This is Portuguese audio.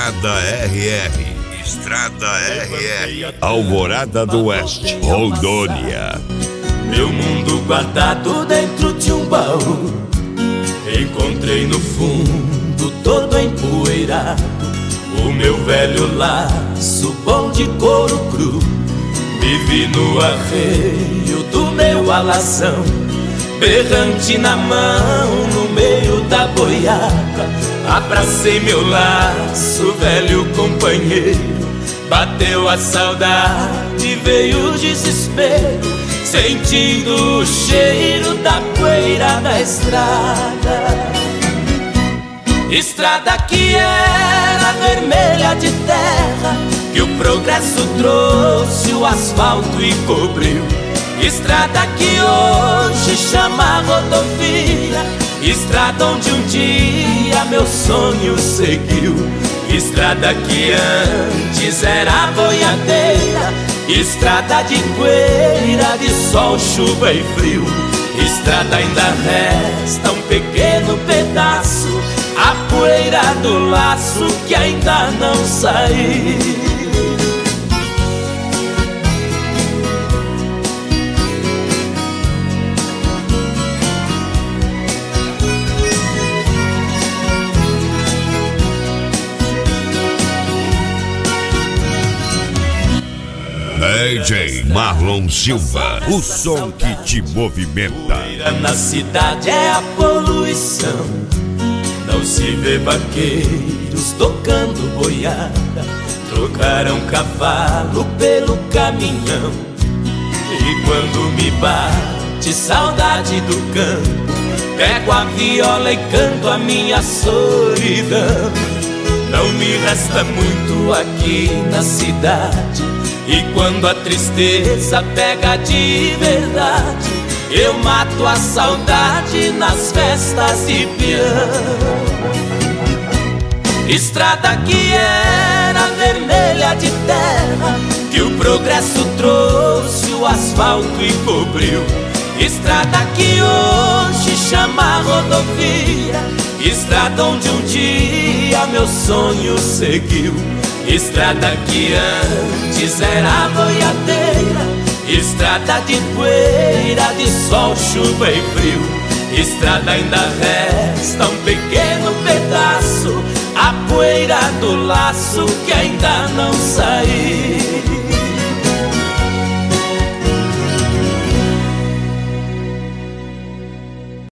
Estrada RR. Estrada RR. Alvorada do Oeste, Rondônia. Meu mundo guardado dentro de um baú, encontrei no fundo todo empoeirado o meu velho laço bom de couro cru. Me vi no arreio do meu alazão, berrante na mão no meio da boiada. Abracei meu laço, velho companheiro. Bateu a saudade, veio o desespero, sentindo o cheiro da poeira da estrada. Estrada que era vermelha de terra, que o progresso trouxe o asfalto e cobriu. Estrada que hoje chama rodovia, estrada onde um dia meu sonho seguiu. Estrada que antes era boiadeira, estrada de poeira, de sol, chuva e frio. Estrada ainda resta um pequeno pedaço, a poeira do laço que ainda não saiu. DJ Marlon Silva, o som que te movimenta. Na cidade é a poluição, não se vê vaqueiros tocando boiada. Trocaram cavalo pelo caminhão, e quando me bate saudade do campo, pego a viola e canto a minha solidão. Não me resta muito aqui na cidade, e quando a tristeza pega de verdade, eu mato a saudade nas festas de peão. Estrada que era vermelha de terra, que o progresso trouxe o asfalto e cobriu. Estrada que hoje chama rodovia, estrada onde um dia meu sonho seguiu. Estrada que antes era boiadeira, estrada de poeira, de sol, chuva e frio. Estrada ainda resta um pequeno pedaço, a poeira do laço que ainda não saiu.